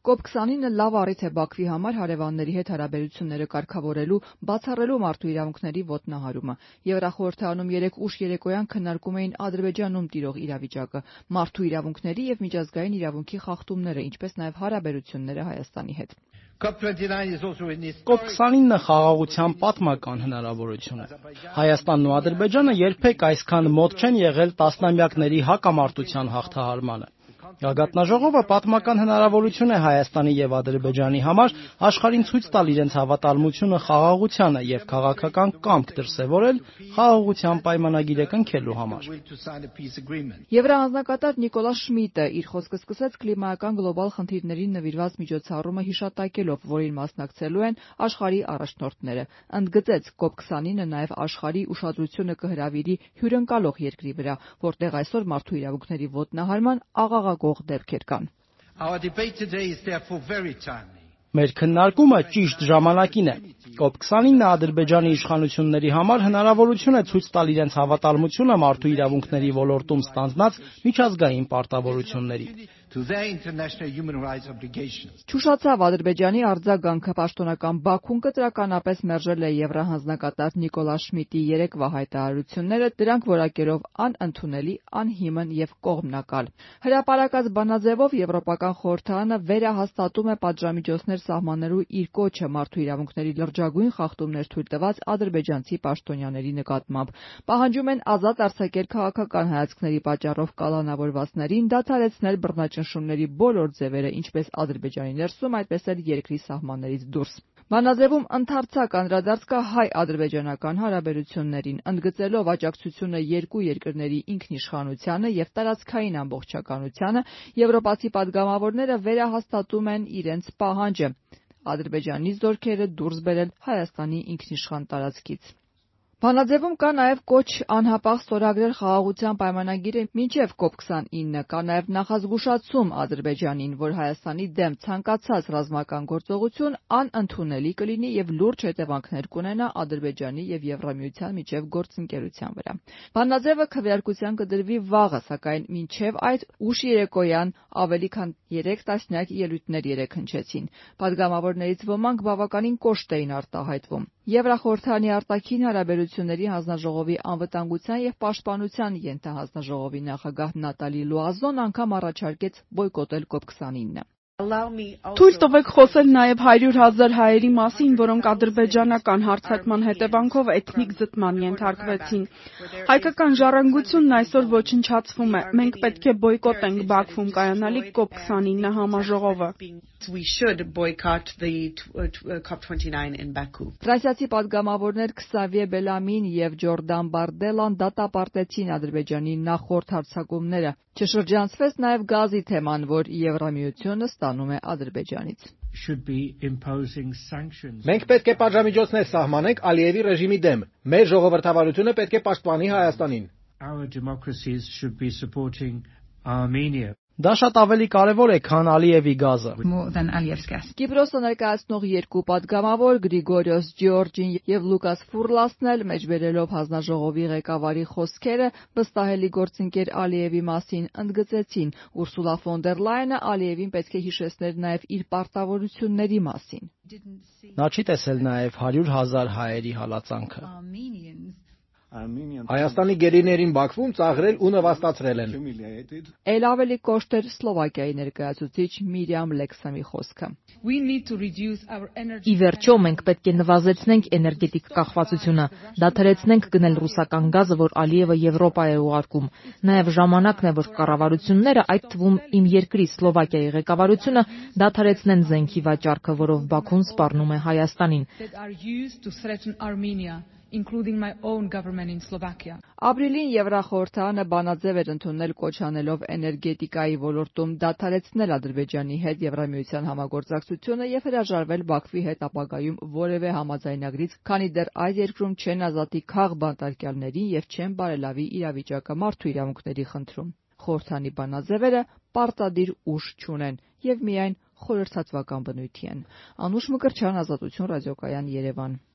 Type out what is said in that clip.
COP29-ը լավ առիթ է Բաքվի համար հարևանների հետ հարաբերությունները կարգավորելու, բացառելու մարդու իրավունքների ոտնահարումը։ Եվրախորհրդանում երեկ ուշ երեկոյան քննարկում էին Ադրբեջանում տիրող իրավիճակը, մարդու իրավունքների եւ միջազգային իրավունքի խախտումները, ինչպես նաեւ հարաբերությունները Հայաստանի հետ։ COP29-ը խաղաղության պատմական հնարավորություն է։ Հայաստանն ու Ադրբեջանը երբեք այսքան մոտ չեն եղել տասնամյակների հակամարտության հաղթահարմանը։ Գագաթնաժողովը պատմական հնարավորություն է Հայաստանի եւ Ադրբեջանի համար աշխարհին ցույց տալ իրենց հավատարմությունը խաղաղությանը եւ քաղաքական կամք դրսեւորել խաղաղության պայմանագիրը կնքելու համար։ Եվրահանձնակատար Նիկոլա Շմիդտը իր խոսքը սկսեց կլիմայական գլոբալ խնդիրներին նվիրված միջոցառումը հիշատակելով, որին մասնակցելու են աշխարհի առաջնորդները։ Ընդգծեց COP29-ը նաեւ աշխարհի ուշադրությունը կհրավիրի հյուրընկալող երկրի վրա, որտեղ այսօր մարդու իրավունքների ոտնահարման աղաղակող դեպքեր կան։ Մեր քննարկումը ճիշտ ժամանակին է։ COP29-ը Ադրբեջանի իշխանությունների համար հնարավորություն է ցույց տալ իրենց հավատարմությունը մարդու իրավունքների ոլորտում ստանձնած միջազգային պարտավորությունների։ Չուշացավ Ադրբեջանի արձագանքը պաշտոնական Բաքուն կտրականապես մերժել է Եվրահանձնակատար Նիկոլա Շմիդտի երեկվա հայտարարությունները, դրանք որակելով անընդունելի, անհիմն եւ կողմնակալ։ Հրապարակած բանաձևով Եվրոպական խորհրդարանը վերահաստատում է պատժամիջոցներ սահմանելու իր կոչը մարդու իրավունքների լրջագույն խախտումներ թույլ տված ադրբեջանցի պաշտոնյաների նկատմամբ։ Պահանջում են ազատ արձակել քաղաքական հայացքների պատճառով կալանավորվածներին, դադարեցնել բռնաճնշումների բոլոր ձևերը, ինչպես Ադրբեջանի ներսում, այդպես էլ երկրի սահմաններից դուրս։ Բանաձևում ընդարձակ անդրադարձ կա հայ-ադրբեջանական հարաբերություններին, ընդգծելով աջակցությունը երկու երկրների ինքնիշխանությանը եւ տարածքային ամբողջականությանը, եվրոպացի պատգամավորները վերահաստատում են իրենց պահանջը Ադրբեջանի զորքերը դուրս բերել Հայաստանի ինքնիշխան տարածքից։ Բանաձևում կա նաև կոչ անհապաղ ստորագրել խաղաղության պայմանագիրը մինչև COP29, կա նաև նախազգուշացում Ադրբեջանին, որ Հայաստանի դեմ ցանկացած ռազմական գործողություն անընդունելի կլինի եւ լուրջ հետևանքներ կունենա Ադրբեջանի եւ Եվրամիության միջև գործընկերության վրա։ Բանաձևը քվեարկության կդրվի վաղը, սակայն մինչև այդ ուշ երեկոյան ավելի քան 3 տասնյակ ելույթներ երեքհնչեցին։ Պատգամավորներից ոմանք բավականին կոշտ էին արտահայտվում։ Եվրախորհրդանի արտաքին հարաբերությունների հանձնաժողովի անվտանգության եւ պաշտպանության ենթահանձնաժողովի նախագահ Նատալի Լուազոն անգամ առաջարկեց բոյկոտել COP29-ը։ Թույլ տվեք խոսել նաև 100,000 հայերի մասին, որոնք ադրբեջանական հարձակման հետևանքով էթնիկ զտման ենթարկվեցին։ Հայկական ժառանգությունն այսօր ոչնչացվում է։ Մենք պետք է բոյկոտենք Բաքվում կայանալիք COP29 համաժողովը։ Ֆրանսիացի պատգամավորներ Քսավիե Բելամին եւ Ջորդան Բարդելան դատապարտեցին Ադրբեջանի նախորդ հարձակումները։ Չշրջանցվեց նաև գազի թեման, որ Եվրամիությունը ստանում է Ադրբեջանից։ Մենք պետք է պատժամիջոցներ սահմանենք Ալիևի ռեժիմի դեմ։ Մեր ժողովրդավարությունը պետք է պաշտպանի Հայաստանին։ Դա շատ ավելի կարևոր է, քան Ալիևի գազը։ Կիպրոսը ներկայացնող երկու պատգամավոր Գրիգորիոս Ջիորջին եւ Լուկաս Ֆուրլասն էլ մեջբերելով հանձնաժողովի ղեկավարի խոսքերը վստահելի գործընկեր Ալիևի մասին ընդգծեցին։ Ուրսուլա ֆոն դեր Լայենը Ալիևին պետք է հիշեցներ նաեւ իր պարտավորությունների մասին։ Նա չի տեսել նաեւ 100,000 հայերի հալածանքը։ Հայաստանի գերիներին Բաքվում ծաղրել ու նվաստացրել են։ Էլ ավելի կոշտ էր Սլովակիայի ներկայացուցիչ Միրիամ Լեքսամի խոսքը։ Ի վերջո մենք պետք է նվազեցնենք էներգետիկ կախվածությունը, դադարեցնենք գնել ռուսական գազը, որ Ալիևը Եվրոպա է ուղարկում։ Նաև ժամանակն է, որ կառավարությունները, այդ թվում իմ երկրի Սլովակիայի ղեկավարությունը, դադարեցնեն զենքի վաճառքը, որով Բաքուն սպառնում է Հայաստանին։ Ապրիլին Եվրախորհրդարանը բանաձև էր ընդունել կոչ անելով էներգետիկայի ոլորտում դադարեցնել Ադրբեջանի հետ Եվրամիության համագործակցությունը եւ հրաժարվել Բաքվի հետ ապագայում որևէ համաձայնագրից, քանի դեռ այդ երկրում չեն ազատի քաղ բանտարկյալներին եւ չեն բարելավի իրավիճակը մարդու իրավունքների խնդրում։ Խորհրդանի բանաձևերը պարտադիր ուժ չունեն եւ միայն խորհրդատվական բնույթի են։ Անուշ Մկրտչյան, Ազատություն ռադիոկայան, Երևան։